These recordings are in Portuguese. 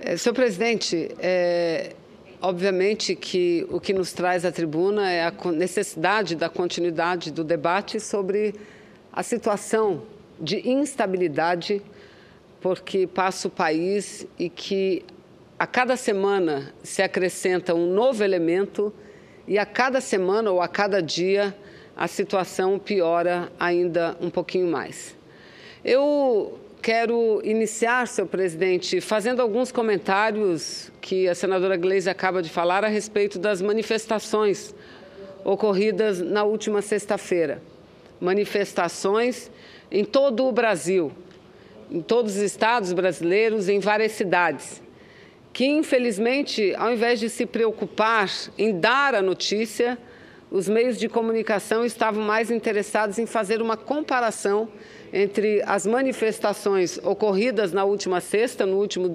Senhor presidente, obviamente que o que nos traz à tribuna é a necessidade da continuidade do debate sobre a situação de instabilidade por que passa o país e que a cada semana se acrescenta um novo elemento e a cada semana ou a cada dia a situação piora ainda um pouquinho mais. Eu quero iniciar, senhor presidente, fazendo alguns comentários que a senadora Gleisi acaba de falar a respeito das manifestações ocorridas na última sexta-feira. Manifestações em todo o Brasil, em todos os estados brasileiros, em várias cidades, que, infelizmente, ao invés de se preocupar em dar a notícia, os meios de comunicação estavam mais interessados em fazer uma comparação entre as manifestações ocorridas na última sexta, no último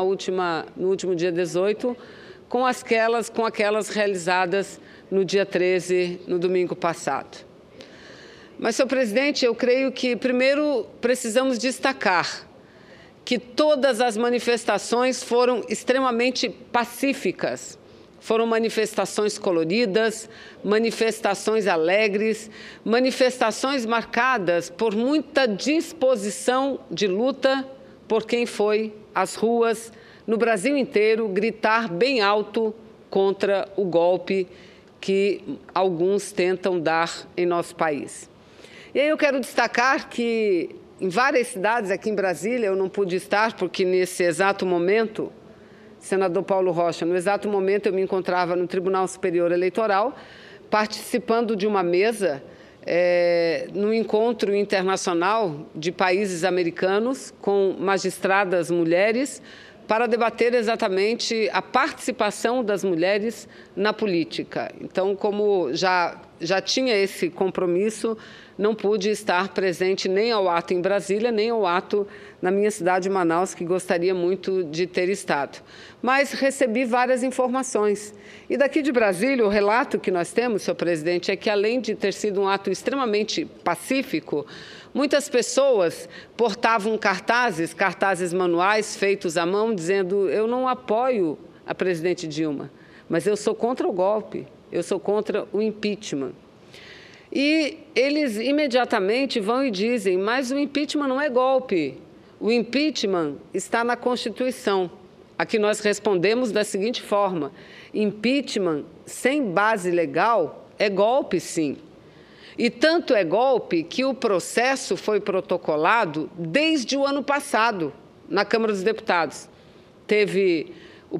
dia 18, com aquelas realizadas no dia 13, no domingo passado. Mas, senhor presidente, eu creio que primeiro precisamos destacar que todas as manifestações foram extremamente pacíficas. Foram manifestações coloridas, manifestações alegres, manifestações marcadas por muita disposição de luta por quem foi às ruas, no Brasil inteiro, gritar bem alto contra o golpe que alguns tentam dar em nosso país. E aí eu quero destacar que em várias cidades aqui em Brasília, eu não pude estar porque nesse exato momento, senador Paulo Rocha, no exato momento eu me encontrava no Tribunal Superior Eleitoral, participando de uma mesa no encontro internacional de países americanos com magistradas mulheres para debater exatamente a participação das mulheres na política. Então, como já tinha esse compromisso, não pude estar presente nem ao ato em Brasília, nem ao ato na minha cidade, Manaus, que gostaria muito de ter estado. Mas recebi várias informações. E daqui de Brasília, o relato que nós temos, senhor presidente, é que, além de ter sido um ato extremamente pacífico, muitas pessoas portavam cartazes manuais feitos à mão, dizendo: eu não apoio a presidente Dilma, mas eu sou contra o golpe, eu sou contra o impeachment. E eles imediatamente vão e dizem: mas o impeachment não é golpe, o impeachment está na Constituição. Aqui nós respondemos da seguinte forma: impeachment sem base legal é golpe, sim. E tanto é golpe que o processo foi protocolado desde o ano passado na Câmara dos Deputados. Teve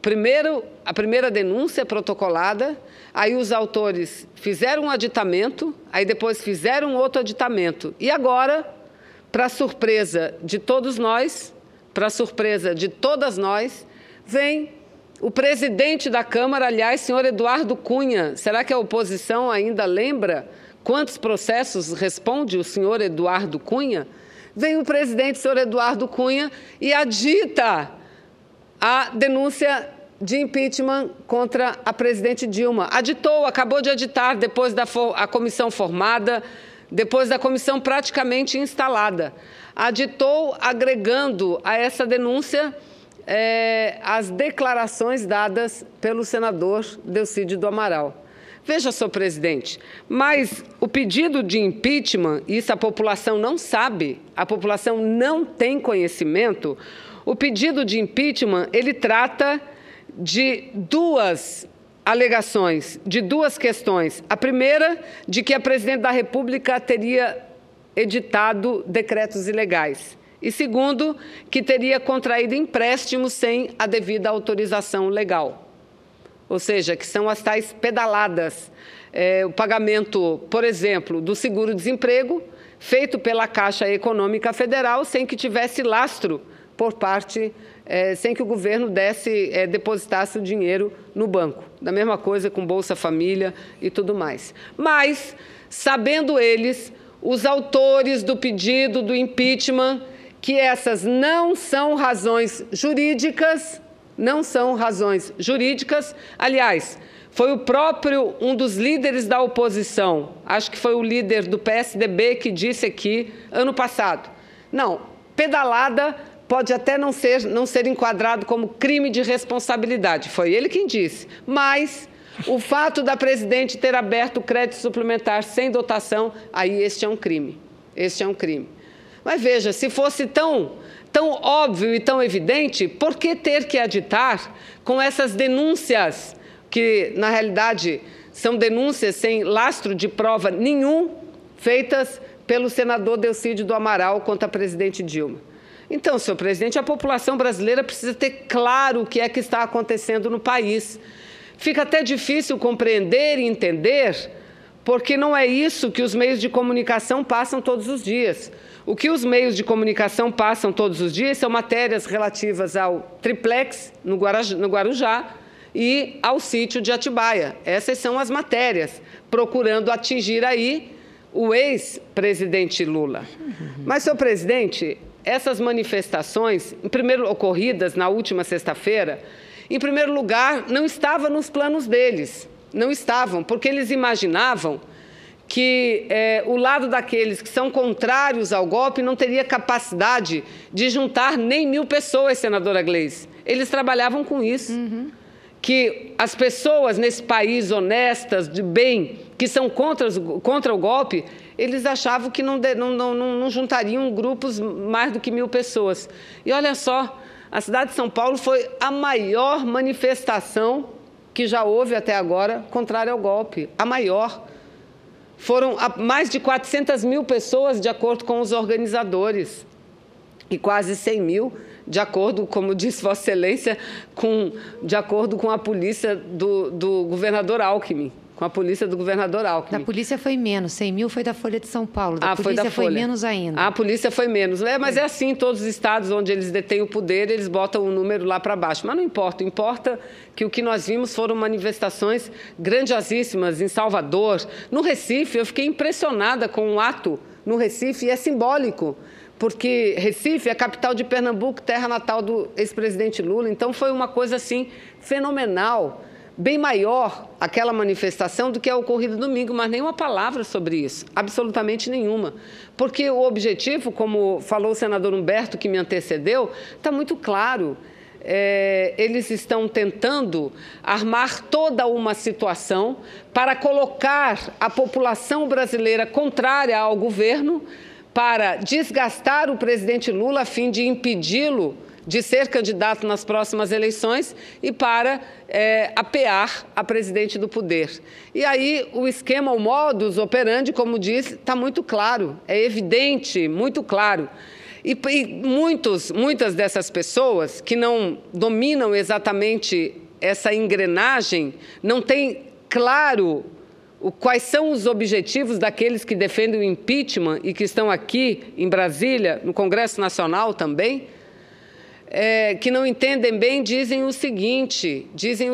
a primeira denúncia protocolada, aí os autores fizeram um aditamento, aí depois fizeram outro aditamento. E agora, para surpresa de todos nós, para surpresa de todas nós, vem o presidente da Câmara, aliás, senhor Eduardo Cunha. Será que a oposição ainda lembra quantos processos responde o senhor Eduardo Cunha? Vem o presidente, senhor Eduardo Cunha, e adita a denúncia de impeachment contra a presidente Dilma. Acabou de aditar, depois da comissão formada, depois da comissão praticamente instalada. Aditou agregando a essa denúncia as declarações dadas pelo senador Delcídio do Amaral. Veja, senhor presidente, mas o pedido de impeachment, isso a população não sabe, a população não tem conhecimento. O pedido de impeachment, ele trata de duas alegações, de duas questões. A primeira, de que a presidente da República teria editado decretos ilegais. E segundo, que teria contraído empréstimos sem a devida autorização legal. Ou seja, que são as tais pedaladas. O pagamento, por exemplo, do seguro-desemprego, feito pela Caixa Econômica Federal, sem que tivesse lastro por parte, sem que o governo depositasse o dinheiro no banco. Da mesma coisa com Bolsa Família e tudo mais. Mas, sabendo eles, os autores do pedido do impeachment, que essas não são razões jurídicas, aliás, foi o próprio, um dos líderes da oposição, acho que foi o líder do PSDB que disse aqui ano passado, não, pedalada pode até não ser enquadrado como crime de responsabilidade, foi ele quem disse, mas o fato da presidente ter aberto crédito suplementar sem dotação, aí este é um crime, Mas veja, se fosse tão óbvio e tão evidente, por que ter que aditar com essas denúncias, que na realidade são denúncias sem lastro de prova nenhum, feitas pelo senador Delcídio do Amaral contra a presidente Dilma? Então, senhor presidente, a população brasileira precisa ter claro o que é que está acontecendo no país. Fica até difícil compreender e entender, porque não é isso que os meios de comunicação passam todos os dias. O que os meios de comunicação passam todos os dias são matérias relativas ao triplex no Guarujá e ao sítio de Atibaia. Essas são as matérias, procurando atingir aí o ex-presidente Lula. Mas, senhor presidente, essas manifestações, ocorridas na última sexta-feira, em primeiro lugar, não estavam nos planos deles. Não estavam, porque eles imaginavam que o lado daqueles que são contrários ao golpe não teria capacidade de juntar nem 1.000 pessoas, senadora Gleice. Eles trabalhavam com isso. Que as pessoas nesse país honestas, de bem, que são contra o golpe, eles achavam que não juntariam grupos mais do que 1.000 pessoas. E olha só, a cidade de São Paulo foi a maior manifestação que já houve até agora contrária ao golpe, a maior. Foram mais de 400.000 pessoas, de acordo com os organizadores, e quase 100.000, de acordo, como disse Vossa Excelência, de acordo com a polícia do governador Alckmin. Com a polícia do governador Alckmin. Da polícia foi menos, 100.000 foi da Folha de São Paulo, da polícia foi menos ainda. A polícia foi menos, mas é assim em todos os estados onde eles detêm o poder, eles botam o número lá para baixo. Mas não importa, importa que o que nós vimos foram manifestações grandiosíssimas em Salvador. No Recife, eu fiquei impressionada com um ato no Recife, e é simbólico, porque Recife é a capital de Pernambuco, terra natal do ex-presidente Lula, então foi uma coisa assim fenomenal. Bem maior aquela manifestação do que a ocorrida domingo, mas nenhuma palavra sobre isso, absolutamente nenhuma. Porque o objetivo, como falou o senador Humberto, que me antecedeu, está muito claro. Eles estão tentando armar toda uma situação para colocar a população brasileira contrária ao governo, para desgastar o presidente Lula a fim de impedi-lo de ser candidato nas próximas eleições e para apear a presidente do poder. E aí o esquema, o modus operandi, como disse, está muito claro, é evidente, muito claro. E muitas dessas pessoas que não dominam exatamente essa engrenagem, não têm claro quais são os objetivos daqueles que defendem o impeachment e que estão aqui em Brasília, no Congresso Nacional também, que não entendem bem, dizem o seguinte,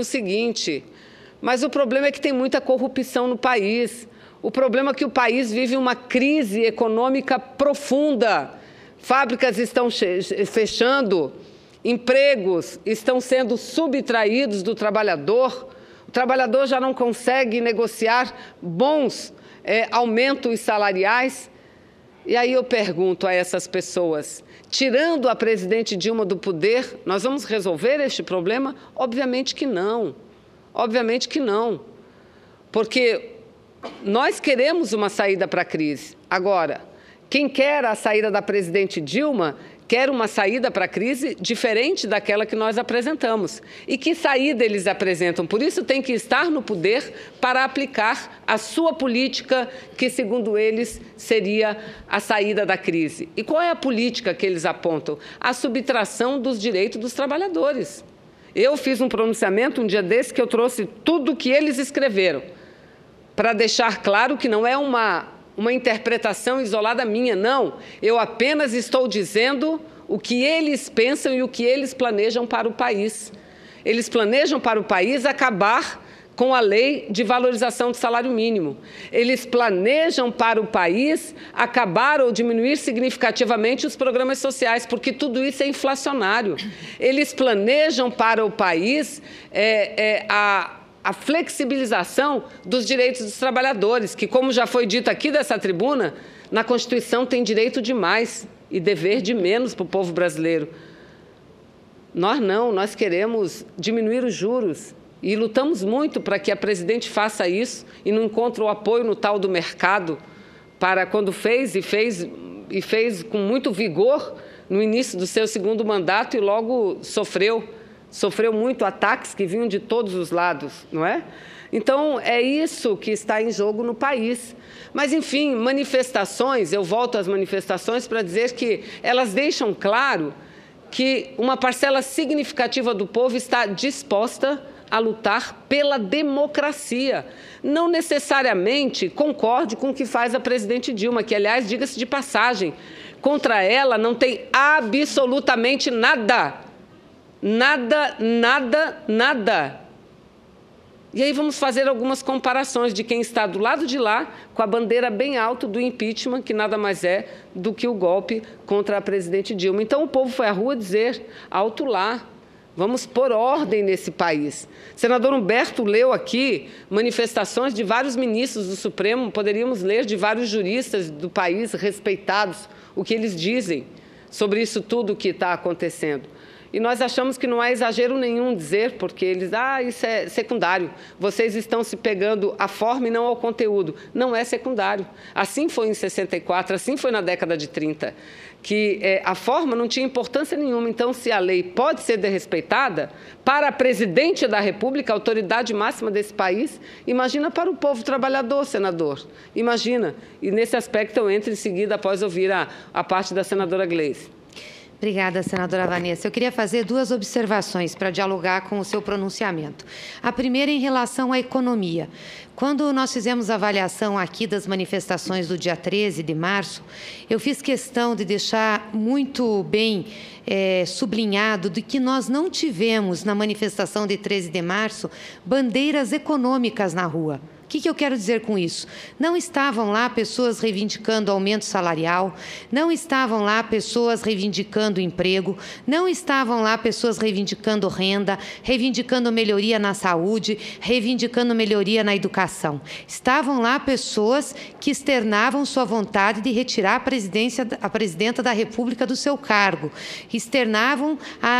mas o problema é que tem muita corrupção no país. O problema é que o país vive uma crise econômica profunda. Fábricas estão fechando, empregos estão sendo subtraídos do trabalhador. O trabalhador já não consegue negociar bons aumentos salariais. E aí eu pergunto a essas pessoas, tirando a presidente Dilma do poder, nós vamos resolver este problema? Obviamente que não. Obviamente que não. Porque nós queremos uma saída para a crise. Agora, quem quer a saída da presidente Dilma quer uma saída para a crise diferente daquela que nós apresentamos. E que saída eles apresentam? Por isso tem que estar no poder para aplicar a sua política, que, segundo eles, seria a saída da crise. E qual é a política que eles apontam? A subtração dos direitos dos trabalhadores. Eu fiz um pronunciamento um dia desse que eu trouxe tudo o que eles escreveram, para deixar claro que não é uma interpretação isolada minha, não. Eu apenas estou dizendo o que eles pensam e o que eles planejam para o país. Eles planejam para o país acabar com a lei de valorização do salário mínimo. Eles planejam para o país acabar ou diminuir significativamente os programas sociais, porque tudo isso é inflacionário. Eles planejam para o país a flexibilização dos direitos dos trabalhadores, que, como já foi dito aqui dessa tribuna, na Constituição tem direito demais e dever de menos para o povo brasileiro. Nós não, nós queremos diminuir os juros e lutamos muito para que a presidente faça isso e não encontre o apoio no tal do mercado para quando fez com muito vigor no início do seu segundo mandato e logo sofreu muito ataques que vinham de todos os lados, não é? Então, é isso que está em jogo no país. Mas, enfim, manifestações, eu volto às manifestações para dizer que elas deixam claro que uma parcela significativa do povo está disposta a lutar pela democracia. Não necessariamente concorde com o que faz a presidente Dilma, que, aliás, diga-se de passagem, contra ela não tem absolutamente nada. Nada, nada, nada. E aí vamos fazer algumas comparações de quem está do lado de lá com a bandeira bem alta do impeachment, que nada mais é do que o golpe contra a presidente Dilma. Então o povo foi à rua dizer, alto lá, vamos pôr ordem nesse país. O senador Humberto leu aqui manifestações de vários ministros do Supremo, poderíamos ler de vários juristas do país respeitados, o que eles dizem sobre isso tudo que está acontecendo. E nós achamos que não há exagero nenhum dizer, porque eles, isso é secundário. Vocês estão se pegando à forma e não ao conteúdo. Não é secundário. Assim foi em 64, assim foi na década de 30, que a forma não tinha importância nenhuma. Então, se a lei pode ser desrespeitada, para a presidente da República, a autoridade máxima desse país, imagina para o povo trabalhador, senador. Imagina. E nesse aspecto eu entro em seguida após ouvir a parte da senadora Gleice. Obrigada, senadora Vanessa. Eu queria fazer duas observações para dialogar com o seu pronunciamento. A primeira em relação à economia. Quando nós fizemos a avaliação aqui das manifestações do dia 13 de março, eu fiz questão de deixar muito bem sublinhado de que nós não tivemos na manifestação de 13 de março bandeiras econômicas na rua. O que eu quero dizer com isso? Não estavam lá pessoas reivindicando aumento salarial, não estavam lá pessoas reivindicando emprego, não estavam lá pessoas reivindicando renda, reivindicando melhoria na saúde, reivindicando melhoria na educação. Estavam lá pessoas que externavam sua vontade de retirar a presidenta da República do seu cargo, externavam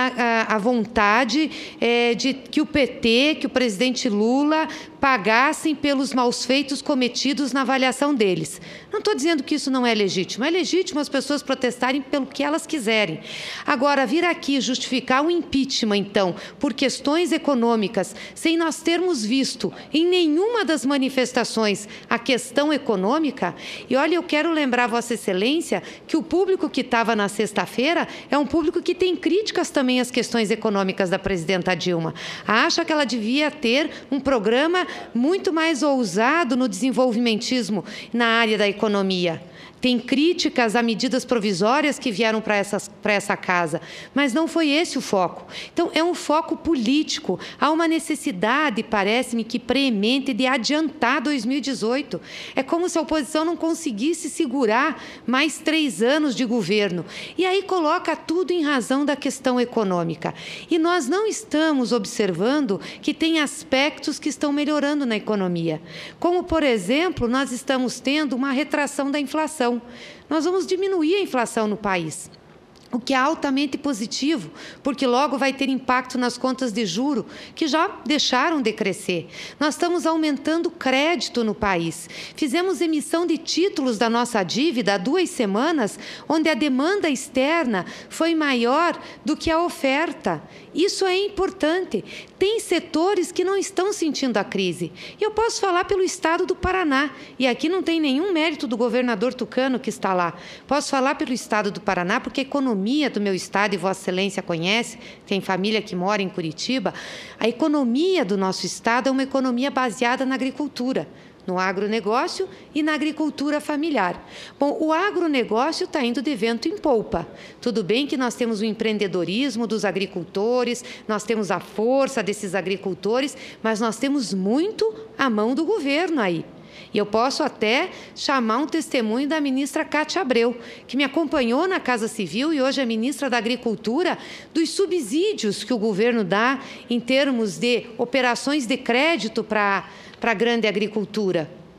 a vontade de que o PT, que o presidente Lula pagassem pelos maus feitos cometidos na avaliação deles. Não estou dizendo que isso não é legítimo. É legítimo as pessoas protestarem pelo que elas quiserem. Agora, vir aqui justificar o impeachment, então, por questões econômicas, sem nós termos visto em nenhuma das manifestações a questão econômica, e olha, eu quero lembrar Vossa Excelência que o público que estava na sexta-feira é um público que tem críticas também às questões econômicas da presidenta Dilma. Acha que ela devia ter um programa muito mais ousado no desenvolvimentismo na área da economia. Tem críticas a medidas provisórias que vieram para essa casa, mas não foi esse o foco. Então, é um foco político. Há uma necessidade, parece-me, que preemente de adiantar 2018. É como se a oposição não conseguisse segurar mais 3 anos de governo. E aí coloca tudo em razão da questão econômica. E nós não estamos observando que tem aspectos que estão melhorando na economia. Como, por exemplo, nós estamos tendo uma retração da inflação. Nós vamos diminuir a inflação no país, o que é altamente positivo, porque logo vai ter impacto nas contas de juro, que já deixaram de crescer. Nós estamos aumentando crédito no país. Fizemos emissão de títulos da nossa dívida há 2 semanas, onde a demanda externa foi maior do que a oferta. Isso é importante. Tem setores que não estão sentindo a crise. E eu posso falar pelo estado do Paraná. E aqui não tem nenhum mérito do governador Tucano que está lá. Posso falar pelo estado do Paraná, porque a economia do meu estado, e Vossa Excelência conhece, tem família que mora em Curitiba, a economia do nosso estado é uma economia baseada na agricultura, no agronegócio e na agricultura familiar. Bom, o agronegócio está indo de vento em polpa. Tudo bem que nós temos o empreendedorismo dos agricultores, nós temos a força desses agricultores, mas nós temos muito a mão do governo aí. E eu posso até chamar um testemunho da ministra Cátia Abreu, que me acompanhou na Casa Civil e hoje é ministra da Agricultura, dos subsídios que o governo dá em termos de operações de crédito para a grande agricultura.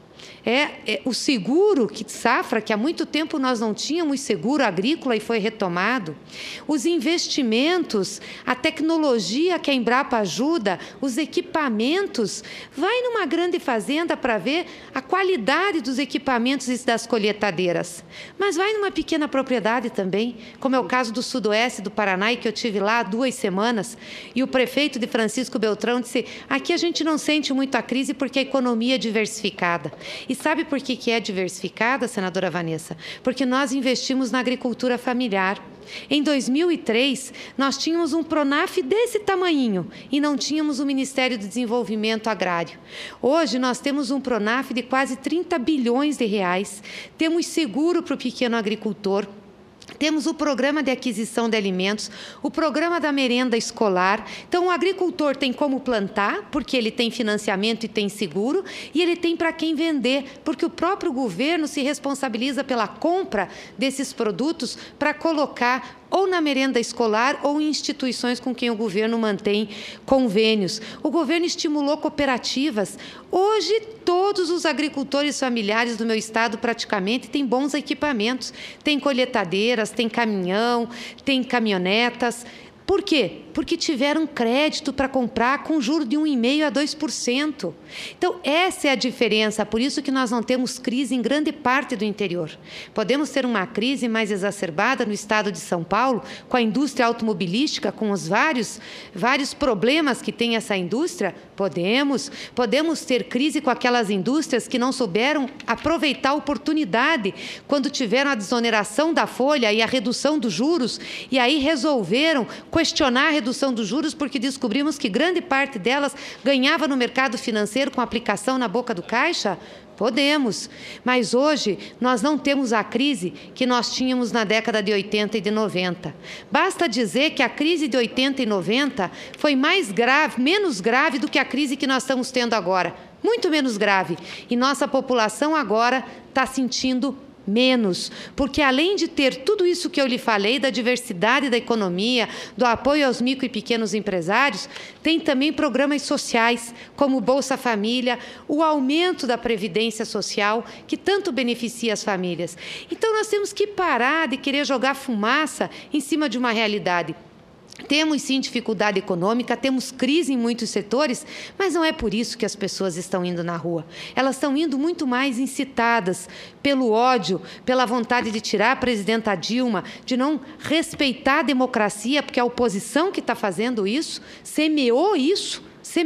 o seguro safra, que há muito tempo nós não tínhamos seguro agrícola e foi retomado, os investimentos, a tecnologia que a Embrapa ajuda, os equipamentos. Vai numa grande fazenda para ver a qualidade dos equipamentos e das colheitadeiras, mas vai numa pequena propriedade também, como é o caso do Sudoeste do Paraná, e que eu tive lá há 2 semanas, e o prefeito de Francisco Beltrão disse: aqui a gente não sente muito a crise porque a economia é diversificada. E sabe por que é diversificada, senadora Vanessa? Porque nós investimos na agricultura familiar. Em 2003, nós tínhamos um Pronaf desse tamanhinho e não tínhamos o Ministério do Desenvolvimento Agrário. Hoje, nós temos um Pronaf de quase 30 bilhões de reais, temos seguro para o pequeno agricultor, temos o programa de aquisição de alimentos, o programa da merenda escolar. Então, o agricultor tem como plantar, porque ele tem financiamento e tem seguro, e ele tem para quem vender, porque o próprio governo se responsabiliza pela compra desses produtos para colocar ou na merenda escolar ou em instituições com quem o governo mantém convênios. O governo estimulou cooperativas. Hoje, todos os agricultores familiares do meu estado praticamente têm bons equipamentos. Tem colheitadeiras, tem caminhão, tem caminhonetas. Por quê? Porque tiveram crédito para comprar com juro de 1,5% a 2%. Então, essa é a diferença, por isso que nós não temos crise em grande parte do interior. Podemos ter uma crise mais exacerbada no estado de São Paulo, com a indústria automobilística, com os vários problemas que tem essa indústria? Podemos ter crise com aquelas indústrias que não souberam aproveitar a oportunidade quando tiveram a desoneração da folha e a redução dos juros, e aí resolveram questionar a redução dos juros porque descobrimos que grande parte delas ganhava no mercado financeiro com aplicação na boca do caixa? Podemos, mas hoje nós não temos a crise que nós tínhamos na década de 80 e de 90. Basta dizer que a crise de 80 e 90 foi menos grave do que a crise que nós estamos tendo agora. Muito menos grave. E nossa população agora está sentindo menos, porque além de ter tudo isso que eu lhe falei, da diversidade da economia, do apoio aos micro e pequenos empresários, tem também programas sociais, como o Bolsa Família, o aumento da Previdência Social, que tanto beneficia as famílias. Então, nós temos que parar de querer jogar fumaça em cima de uma realidade. Temos, sim, dificuldade econômica, temos crise em muitos setores, mas não é por isso que as pessoas estão indo na rua. Elas estão indo muito mais incitadas pelo ódio, pela vontade de tirar a presidenta Dilma, de não respeitar a democracia, porque é a oposição que está fazendo isso, semeou isso,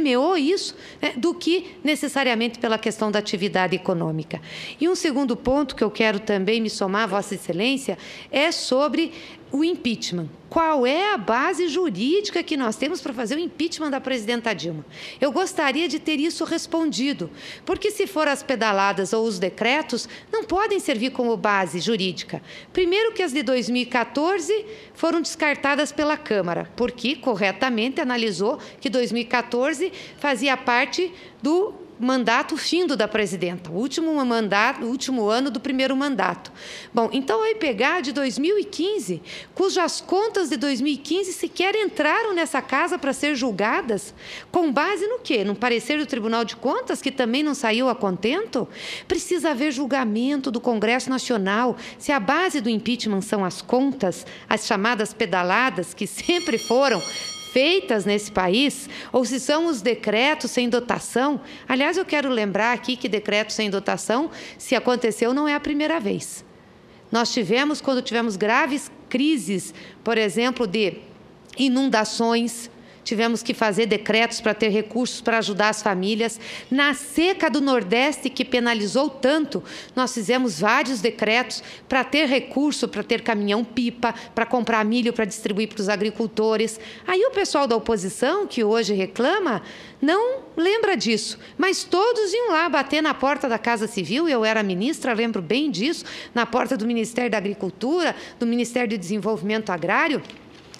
do que necessariamente pela questão da atividade econômica. E um segundo ponto que eu quero também me somar, Vossa Excelência, é sobre o impeachment. Qual é a base jurídica que nós temos para fazer o impeachment da presidenta Dilma? Eu gostaria de ter isso respondido, porque se for as pedaladas ou os decretos, não podem servir como base jurídica. Primeiro que as de 2014 foram descartadas pela Câmara, porque corretamente analisou que 2014 fazia parte do mandato findo da presidenta, o último ano do primeiro mandato. Bom, então vai pegar de 2015, cujas contas de 2015 sequer entraram nessa casa para ser julgadas, com base no quê? No parecer do Tribunal de Contas, que também não saiu a contento? Precisa haver julgamento do Congresso Nacional, se a base do impeachment são as contas, as chamadas pedaladas, que sempre foram feitas nesse país, ou se são os decretos sem dotação. Aliás, eu quero lembrar aqui que decreto sem dotação, se aconteceu, não é a primeira vez. Nós tivemos, quando tivemos graves crises, por exemplo, de inundações, tivemos que fazer decretos para ter recursos para ajudar as famílias. Na seca do Nordeste, que penalizou tanto, nós fizemos vários decretos para ter recurso, para ter caminhão-pipa, para comprar milho para distribuir para os agricultores. Aí o pessoal da oposição, que hoje reclama, não lembra disso, mas todos iam lá bater na porta da Casa Civil, eu era ministra, lembro bem disso, na porta do Ministério da Agricultura, do Ministério do Desenvolvimento Agrário,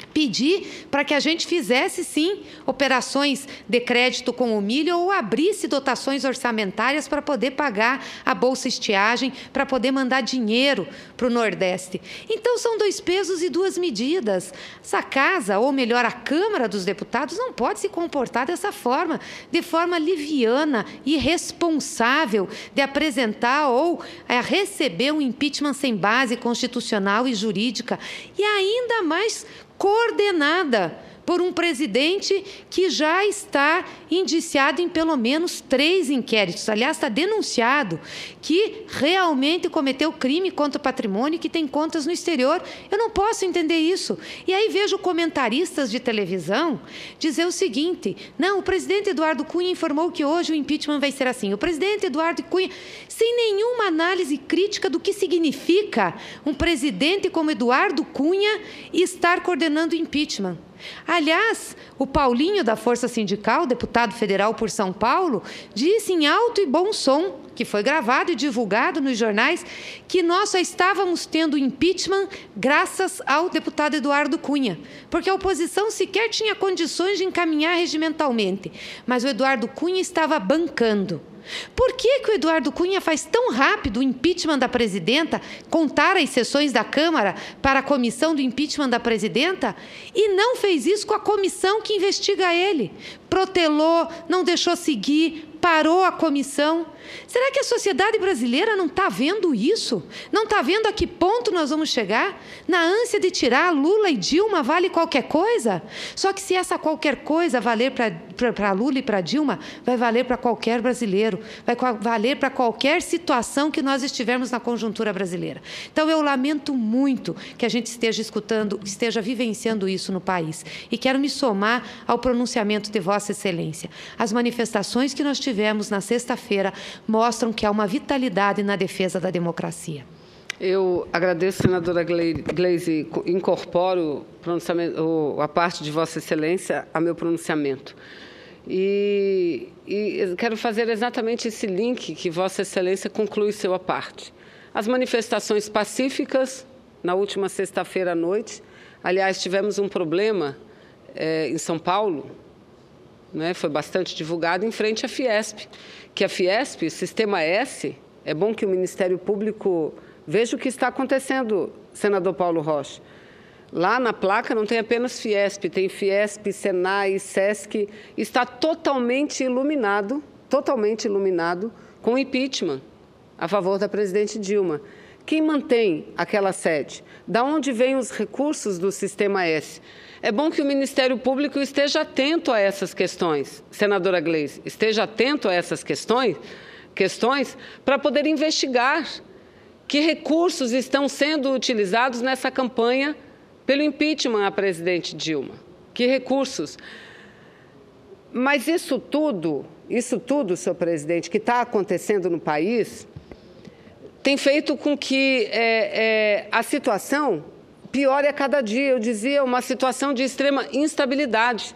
pedir para que a gente fizesse, sim, operações de crédito com o milho ou abrisse dotações orçamentárias para poder pagar a bolsa estiagem, para poder mandar dinheiro para o Nordeste. Então, são 2 pesos e 2 medidas. Essa casa, ou melhor, a Câmara dos Deputados, não pode se comportar dessa forma, de forma liviana, irresponsável, de apresentar ou receber um impeachment sem base constitucional e jurídica, e ainda mais coordenada por um presidente que já está indiciado em pelo menos 3 inquéritos. Aliás, está denunciado que realmente cometeu crime contra o patrimônio e que tem contas no exterior. Eu não posso entender isso. E aí vejo comentaristas de televisão dizer o seguinte: não, o presidente Eduardo Cunha informou que hoje o impeachment vai ser assim. O presidente Eduardo Cunha, sem nenhuma análise crítica do que significa um presidente como Eduardo Cunha estar coordenando o impeachment. Aliás, o Paulinho, da Força Sindical, deputado federal por São Paulo, disse em alto e bom som, que foi gravado e divulgado nos jornais, que nós só estávamos tendo impeachment graças ao deputado Eduardo Cunha, porque a oposição sequer tinha condições de encaminhar regimentalmente, mas o Eduardo Cunha estava bancando. Por que o Eduardo Cunha faz tão rápido o impeachment da presidenta, contar as sessões da Câmara para a comissão do impeachment da presidenta, e não fez isso com a comissão que investiga ele? Protelou, não deixou seguir, parou a comissão. Será que a sociedade brasileira não está vendo isso? Não está vendo a que ponto nós vamos chegar? Na ânsia de tirar Lula e Dilma, vale qualquer coisa? Só que se essa qualquer coisa valer para Lula e para Dilma, vai valer para qualquer brasileiro, vai valer para qualquer situação que nós estivermos na conjuntura brasileira. Então, eu lamento muito que a gente esteja escutando, esteja vivenciando isso no país. E quero me somar ao pronunciamento de Vossa Excelência. As manifestações que nós tivemos na sexta-feira mostram que há uma vitalidade na defesa da democracia. Eu agradeço, senadora Gleisi, incorporo a parte de Vossa Excelência a meu pronunciamento. E quero fazer exatamente esse link que Vossa Excelência conclui seu à parte. As manifestações pacíficas, na última sexta-feira à noite, aliás, tivemos um problema em São Paulo, né, foi bastante divulgado, em frente à Fiesp, que a Fiesp, Sistema S, é bom que o Ministério Público veja o que está acontecendo, senador Paulo Rocha. Lá na placa não tem apenas Fiesp, tem Fiesp, Senai, Sesc, está totalmente iluminado com impeachment a favor da presidente Dilma. Quem mantém aquela sede? Da onde vêm os recursos do Sistema S? É bom que o Ministério Público esteja atento a essas questões, senadora Gleisi, esteja atento a essas questões para poder investigar que recursos estão sendo utilizados nessa campanha pelo impeachment à presidente Dilma. Que recursos? Mas isso tudo, senhor presidente, que está acontecendo no país, tem feito com que a situação piore a cada dia. Eu dizia, uma situação de extrema instabilidade.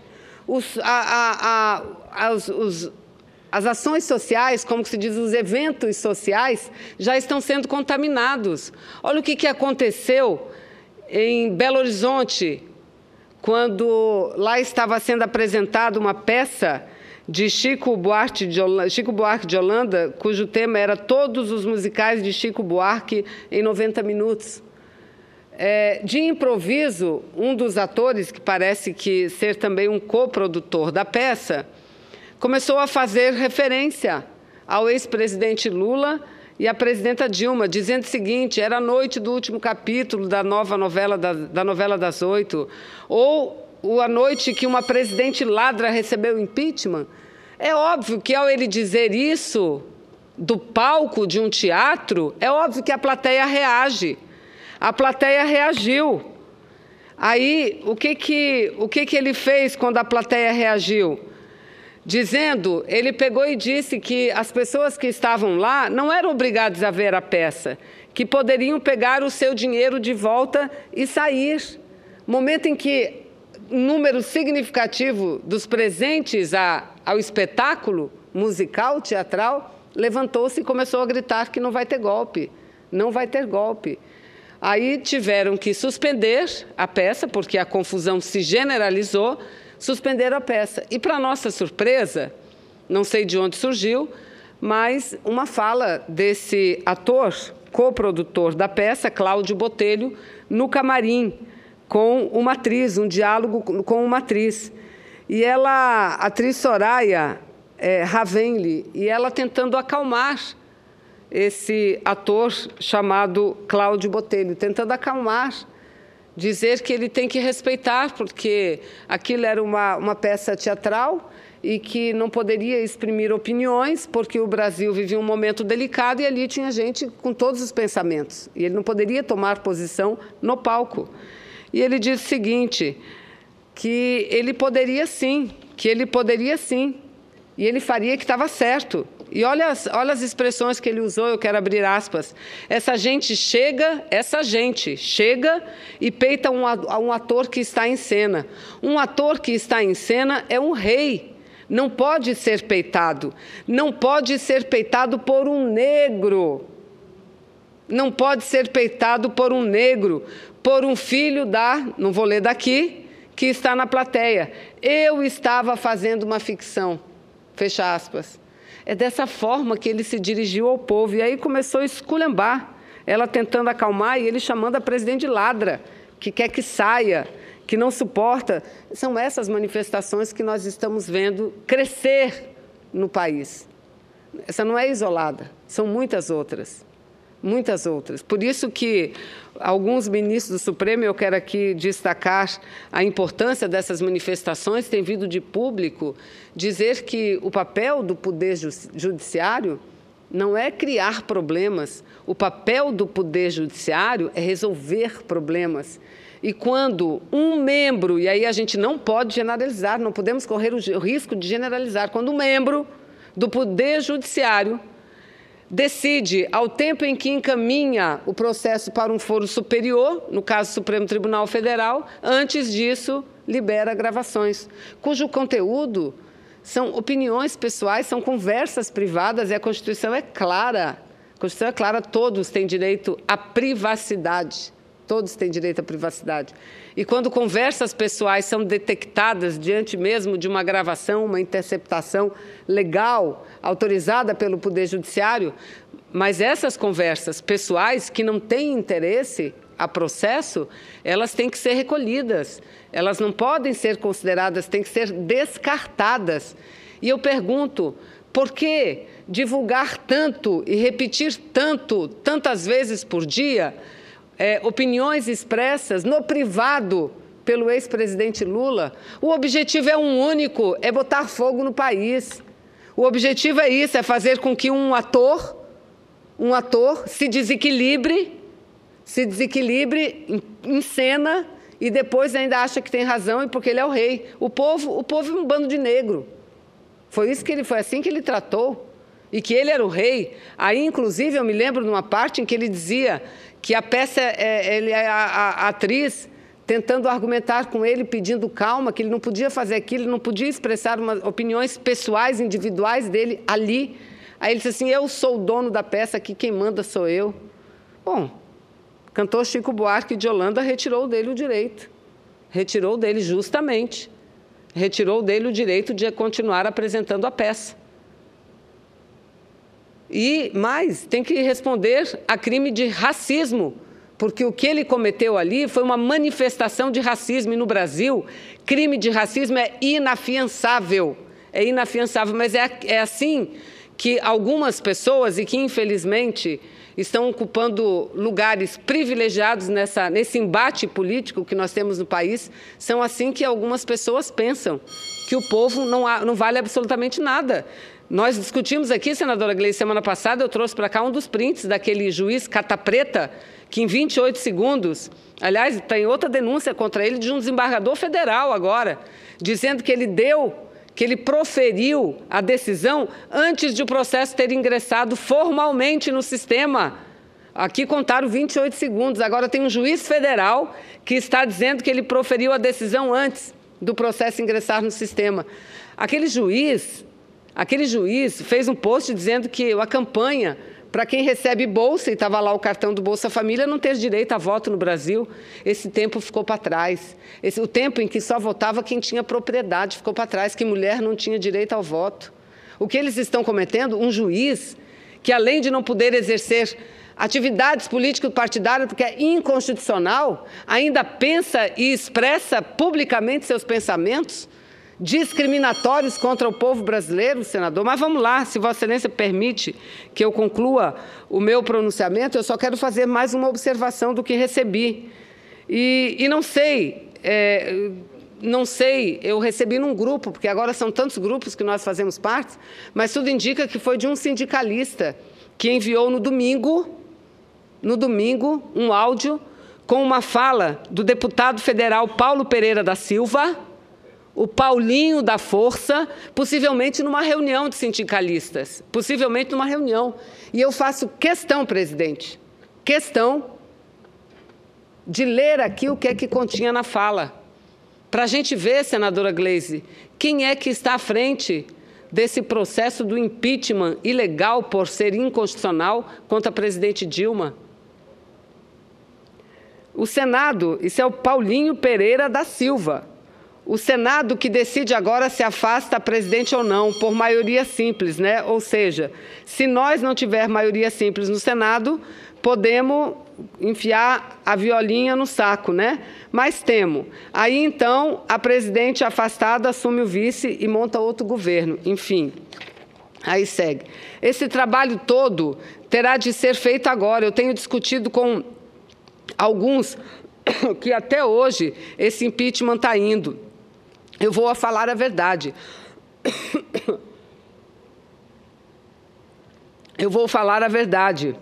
As ações sociais, como se diz, os eventos sociais, já estão sendo contaminados. Olha o que aconteceu em Belo Horizonte, quando lá estava sendo apresentada uma peça de Chico Buarque de Holanda, cujo tema era todos os musicais de Chico Buarque em 90 minutos. De improviso, um dos atores, que parece que ser também um coprodutor da peça, começou a fazer referência ao ex-presidente Lula e à presidenta Dilma, dizendo o seguinte: era a noite do último capítulo da nova novela, da novela das 8, ou a noite que uma presidente ladra recebeu impeachment. É óbvio que, ao ele dizer isso do palco de um teatro, é óbvio que a plateia reage. A plateia reagiu. Aí, o que ele fez quando a plateia reagiu? Dizendo, ele pegou e disse que as pessoas que estavam lá não eram obrigadas a ver a peça, que poderiam pegar o seu dinheiro de volta e sair. Momento em que um número significativo dos presentes ao espetáculo musical, teatral, levantou-se e começou a gritar que não vai ter golpe, não vai ter golpe. Aí tiveram que suspender a peça, porque a confusão se generalizou, suspenderam a peça. E, para nossa surpresa, não sei de onde surgiu, mas uma fala desse ator, coprodutor da peça, Cláudio Botelho, no camarim, com uma atriz, um diálogo com uma atriz. E ela, a atriz Soraya Ravenli, e ela tentando acalmar esse ator chamado Cláudio Botelho, tentando acalmar, dizer que ele tem que respeitar, porque aquilo era uma peça teatral e que não poderia exprimir opiniões, porque o Brasil vivia um momento delicado e ali tinha gente com todos os pensamentos. E ele não poderia tomar posição no palco. E ele disse o seguinte, que ele poderia sim, e ele faria que estava certo. E olha as expressões que ele usou, eu quero abrir aspas. Essa gente chega e peita um ator que está em cena. Um ator que está em cena é um rei. Não pode ser peitado. Não pode ser peitado por um negro. Não pode ser peitado por um negro, por um filho não vou ler daqui, que está na plateia. Eu estava fazendo uma ficção. Fecha aspas. É dessa forma que ele se dirigiu ao povo. E aí começou a esculhambar, ela tentando acalmar e ele chamando a presidente de ladra, que quer que saia, que não suporta. São essas manifestações que nós estamos vendo crescer no país. Essa não é isolada, são muitas outras. Muitas outras. Por isso que alguns ministros do Supremo, eu quero aqui destacar a importância dessas manifestações, têm vindo de público dizer que o papel do Poder Judiciário não é criar problemas, o papel do Poder Judiciário é resolver problemas. E quando um membro, e aí a gente não pode generalizar, não podemos correr o risco de generalizar, quando um membro do Poder Judiciário decide, ao tempo em que encaminha o processo para um foro superior, no caso Supremo Tribunal Federal, antes disso, libera gravações, cujo conteúdo são opiniões pessoais, são conversas privadas, e a Constituição é clara. A Constituição é clara, todos têm direito à privacidade. Todos têm direito à privacidade. E quando conversas pessoais são detectadas diante mesmo de uma gravação, uma interceptação legal, autorizada pelo Poder Judiciário, mas essas conversas pessoais que não têm interesse a processo, elas têm que ser recolhidas. Elas não podem ser consideradas, têm que ser descartadas. E eu pergunto, por que divulgar tanto e repetir tantas vezes por dia, opiniões expressas no privado pelo ex-presidente Lula? O objetivo é um único, é botar fogo no país. O objetivo é isso, é fazer com que um ator se desequilibre em cena e depois ainda acha que tem razão e porque ele é o rei. O povo é um bando de negro. Foi assim que ele tratou e que ele era o rei. Aí, inclusive, eu me lembro de uma parte em que ele dizia que a peça, a atriz tentando argumentar com ele, pedindo calma, que ele não podia fazer aquilo, ele não podia expressar opiniões pessoais, individuais dele ali. Aí ele disse assim, eu sou o dono da peça, aqui quem manda sou eu. Bom, cantor Chico Buarque de Holanda retirou dele o direito. Retirou dele justamente. Retirou dele o direito de continuar apresentando a peça. Mas tem que responder a crime de racismo, porque o que ele cometeu ali foi uma manifestação de racismo. E no Brasil, crime de racismo é inafiançável. É inafiançável, mas é assim que algumas pessoas, e que infelizmente estão ocupando lugares privilegiados nesse embate político que nós temos no país, são assim que algumas pessoas pensam, que o povo não vale absolutamente nada. Nós discutimos aqui, senadora Gleice, semana passada, eu trouxe para cá um dos prints daquele juiz Cata Preta, que em 28 segundos, aliás, tem outra denúncia contra ele de um desembargador federal agora, dizendo que ele proferiu a decisão antes de o processo ter ingressado formalmente no sistema. Aqui contaram 28 segundos, agora tem um juiz federal que está dizendo que ele proferiu a decisão antes do processo ingressar no sistema. Aquele juiz fez um post dizendo que a campanha para quem recebe bolsa, e estava lá o cartão do Bolsa Família, não ter direito a voto no Brasil. Esse tempo ficou para trás. O tempo em que só votava quem tinha propriedade ficou para trás, que mulher não tinha direito ao voto. O que eles estão cometendo? Um juiz que, além de não poder exercer atividades político-partidárias, porque é inconstitucional, ainda pensa e expressa publicamente seus pensamentos discriminatórios contra o povo brasileiro, senador. Mas vamos lá, se Vossa Excelência permite que eu conclua o meu pronunciamento, eu só quero fazer mais uma observação do que recebi. E não sei, eu recebi num grupo, porque agora são tantos grupos que nós fazemos parte, mas tudo indica que foi de um sindicalista que enviou no domingo, um áudio com uma fala do deputado federal Paulo Pereira da Silva, o Paulinho da Força, possivelmente numa reunião de sindicalistas, possivelmente numa reunião. E eu faço questão, presidente, questão de ler aqui o que é que continha na fala, para a gente ver, senadora Gleisi, quem é que está à frente desse processo do impeachment ilegal por ser inconstitucional contra a presidente Dilma. O Senado, isso é o Paulinho Pereira da Silva. O Senado que decide agora se afasta a presidente ou não, por maioria simples, né? Ou seja, se nós não tiver maioria simples no Senado, podemos enfiar a violinha no saco, né? Mas temos. Aí, então, a presidente afastada assume o vice e monta outro governo. Enfim, aí segue. Esse trabalho todo terá de ser feito agora. Eu tenho discutido com alguns que até hoje esse impeachment está indo. Eu vou falar a verdade. Eu vou falar a verdade.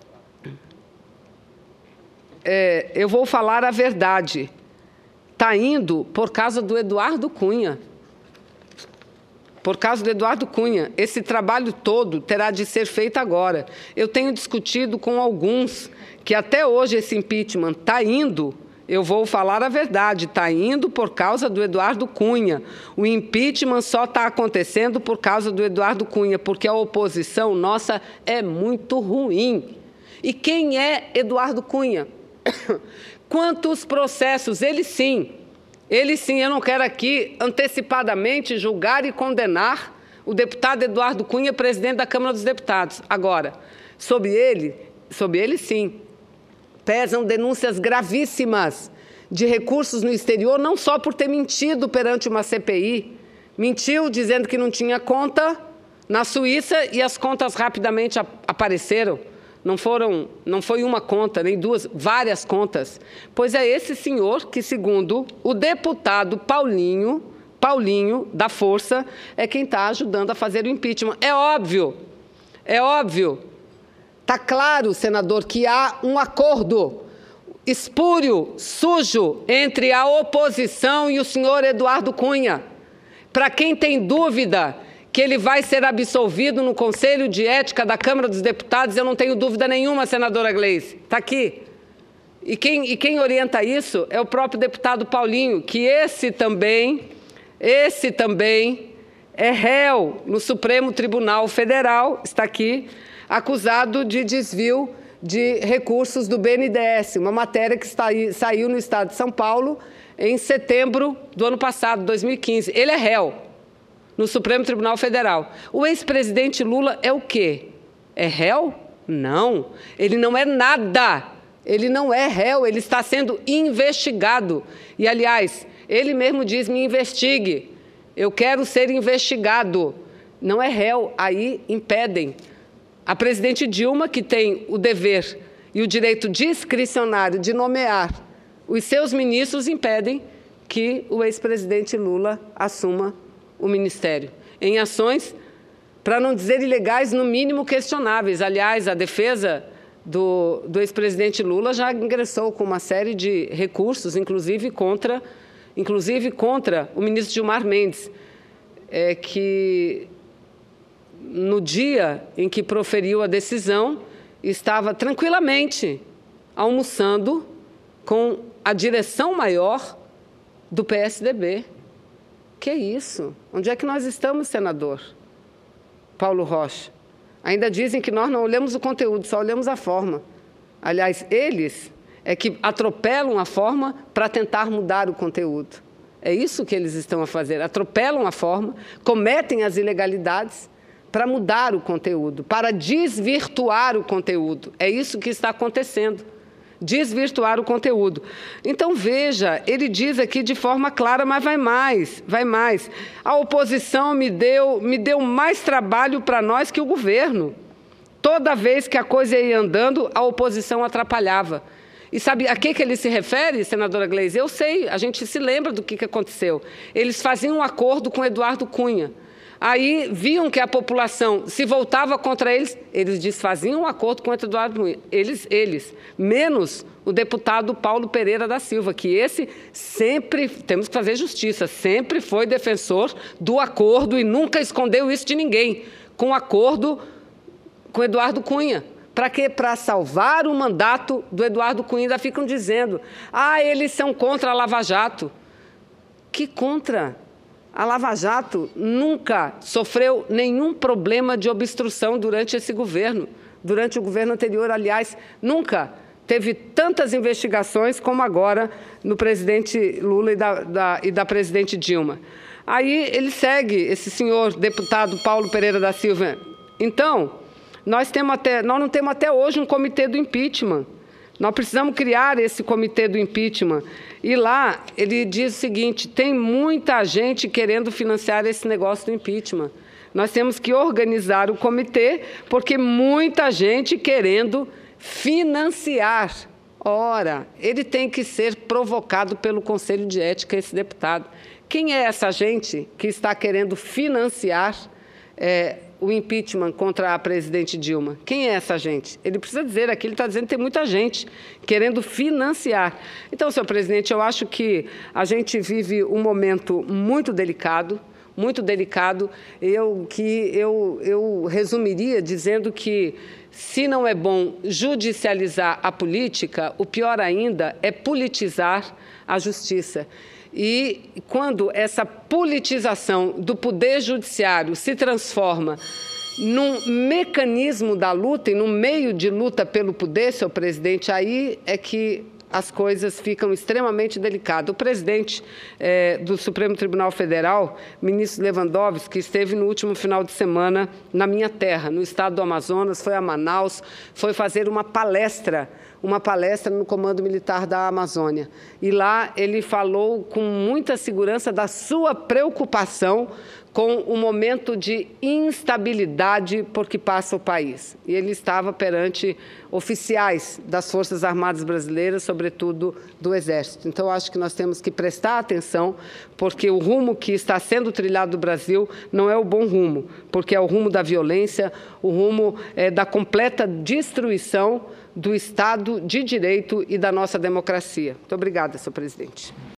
Eu vou falar a verdade. Está indo por causa do Eduardo Cunha. Por causa do Eduardo Cunha. Esse trabalho todo terá de ser feito agora. Eu tenho discutido com alguns que até hoje esse impeachment está indo. Eu vou falar a verdade, está indo por causa do Eduardo Cunha. O impeachment só está acontecendo por causa do Eduardo Cunha, porque a oposição nossa é muito ruim. E quem é Eduardo Cunha? Quantos processos? Ele sim, eu não quero aqui antecipadamente julgar e condenar o deputado Eduardo Cunha, presidente da Câmara dos Deputados. Agora, sobre ele sim, pesam denúncias gravíssimas de recursos no exterior, não só por ter mentido perante uma CPI, mentiu dizendo que não tinha conta na Suíça e as contas rapidamente apareceram. Não foi uma conta, nem duas, várias contas. Pois é esse senhor que, segundo o deputado Paulinho da Força, é quem está ajudando a fazer o impeachment. É óbvio. Está claro, senador, que há um acordo espúrio, sujo, entre a oposição e o senhor Eduardo Cunha. Para quem tem dúvida que ele vai ser absolvido no Conselho de Ética da Câmara dos Deputados, eu não tenho dúvida nenhuma, senadora Gleisi. Está aqui. E quem orienta isso é o próprio deputado Paulinho, que esse também é réu no Supremo Tribunal Federal, está aqui, acusado de desvio de recursos do BNDES, uma matéria que saiu no Estado de São Paulo em setembro do ano passado, 2015. Ele é réu no Supremo Tribunal Federal. O ex-presidente Lula é o quê? É réu? Não, ele não é nada. Ele não é réu, ele está sendo investigado. E, aliás, ele mesmo diz, me investigue. Eu quero ser investigado. Não é réu, aí impedem. A presidente Dilma, que tem o dever e o direito discricionário de nomear os seus ministros, impedem que o ex-presidente Lula assuma o ministério. Em ações, para não dizer ilegais, no mínimo questionáveis. Aliás, a defesa do ex-presidente Lula já ingressou com uma série de recursos, inclusive contra o ministro Gilmar Mendes, que no dia em que proferiu a decisão, estava tranquilamente almoçando com a direção maior do PSDB. Que isso? Onde é que nós estamos, senador Paulo Rocha? Ainda dizem que nós não olhamos o conteúdo, só olhamos a forma. Aliás, eles é que atropelam a forma para tentar mudar o conteúdo. É isso que eles estão a fazer, atropelam a forma, cometem as ilegalidades para mudar o conteúdo, para desvirtuar o conteúdo. É isso que está acontecendo, desvirtuar o conteúdo. Então, veja, ele diz aqui de forma clara, mas vai mais, vai mais. A oposição me deu mais trabalho para nós que o governo. Toda vez que a coisa ia andando, a oposição atrapalhava. E sabe a que ele se refere, senadora Gleisi? Eu sei, a gente se lembra do que aconteceu. Eles faziam um acordo com Eduardo Cunha. Aí viam que a população se voltava contra eles, eles desfaziam um acordo com Eduardo Cunha. Eles, menos o deputado Paulo Pereira da Silva, que esse sempre, temos que fazer justiça, sempre foi defensor do acordo e nunca escondeu isso de ninguém, com o acordo com Eduardo Cunha. Para quê? Para salvar o mandato do Eduardo Cunha. Ainda ficam dizendo, eles são contra a Lava Jato. Que contra? A Lava Jato nunca sofreu nenhum problema de obstrução durante esse governo. Durante o governo anterior, aliás, nunca teve tantas investigações como agora no presidente Lula e da presidente Dilma. Aí ele segue, esse senhor deputado Paulo Pereira da Silva. Então, nós não temos até hoje um comitê do impeachment. Nós precisamos criar esse comitê do impeachment. E lá ele diz o seguinte, tem muita gente querendo financiar esse negócio do impeachment. Nós temos que organizar o comitê, porque muita gente querendo financiar. Ora, ele tem que ser provocado pelo Conselho de Ética, esse deputado. Quem é essa gente que está querendo financiar o impeachment contra a presidente Dilma? Quem é essa gente? Ele precisa dizer aqui, ele está dizendo que tem muita gente querendo financiar. Então, senhor presidente, eu acho que a gente vive um momento muito delicado, eu resumiria dizendo que, se não é bom judicializar a política, o pior ainda é politizar a justiça. E quando essa politização do poder judiciário se transforma num mecanismo da luta e num meio de luta pelo poder, senhor presidente, aí é que as coisas ficam extremamente delicadas. O presidente do Supremo Tribunal Federal, ministro Lewandowski, que esteve no último final de semana na minha terra, no estado do Amazonas, foi a Manaus, foi fazer uma palestra no Comando Militar da Amazônia. E lá ele falou com muita segurança da sua preocupação com o momento de instabilidade por que passa o país. E ele estava perante oficiais das Forças Armadas Brasileiras, sobretudo do Exército. Então, acho que nós temos que prestar atenção, porque o rumo que está sendo trilhado no Brasil não é o bom rumo, porque é o rumo da violência, o rumo da completa destruição do Estado de Direito e da nossa democracia. Muito obrigada, senhor presidente.